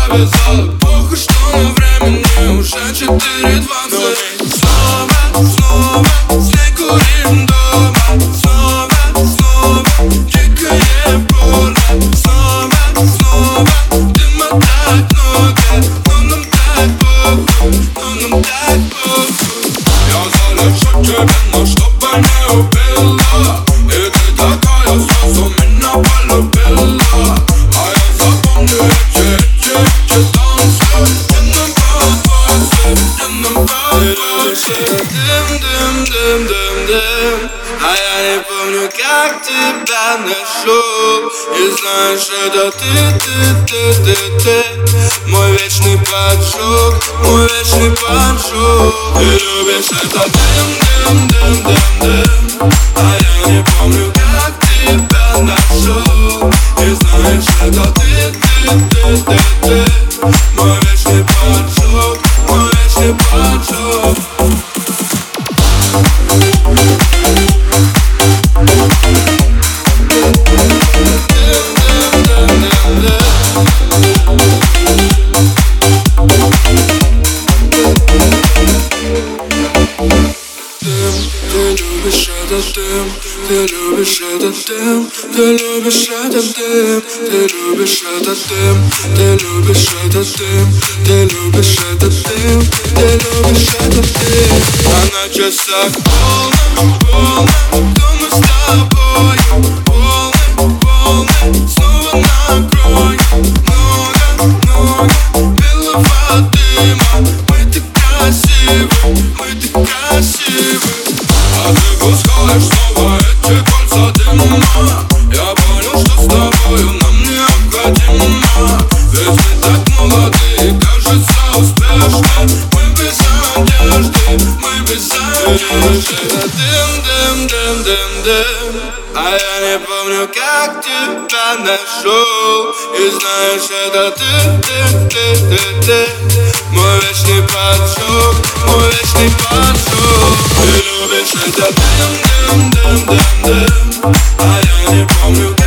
завязала. Похуй, что на времени уже 4:20. Снова снег курим дома. Снова дикое поле. Снова дыма так много. Но нам так похуй. Я залечу тебя, но чтобы не убила. И ты такая сразу меня полюбила. А я запомню эти танцы. Дым. А я не помню, как тебя нашел. И знаешь, это ты. Мой вечный поджог. Ты любишь это дым. А я не помню, как тебя нашел. И знаешь, это ты. Мой вечный поджог. Ты любишь этот дым. А на часах полно, дома с тобою. Полный, снова накроем. Много белого дыма. Мы так красивы. А ты пускаешь снова эти кольца дыма. Я понял, что с тобою нам необходимо. Ведь мы так молоды, кажется успешны. Мы без одежды. Это дым. А я не помню, как тебя нашел. И знаешь, это ты. Мой вечный поджог. Ты любишь это дым. А я не помню,